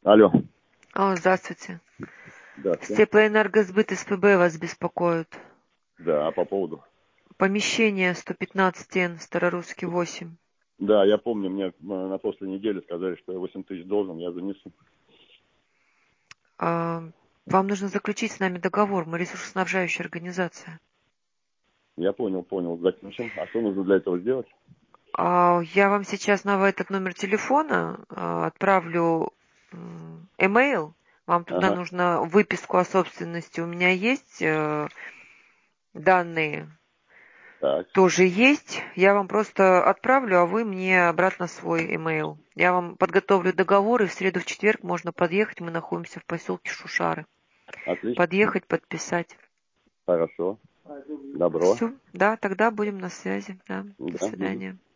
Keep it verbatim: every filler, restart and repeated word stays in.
Алло. О, здравствуйте. Здравствуйте. Теплоэнергосбыт СПБ вас беспокоит. Да, по поводу. Помещение сто пятнадцать Н, Старорусский восемь. Да, я помню, мне на прошлой неделе сказали, что я восемь тысяч должен, я занесу. А, вам нужно заключить с нами договор, мы ресурсоснабжающая организация. Я понял, понял. Заключим. А что нужно для этого сделать? А, я вам сейчас на этот номер телефона а, отправлю email. Вам туда Ага. нужно выписку о собственности. У меня есть э, данные. Так. Тоже есть. Я вам просто отправлю, а вы мне обратно свой email. Я вам подготовлю договор, и в среду, в четверг можно подъехать. Мы находимся в поселке Шушары. Отлично. Подъехать, подписать. Хорошо. Добро. Все, да, тогда будем на связи. Да, до Да. свидания.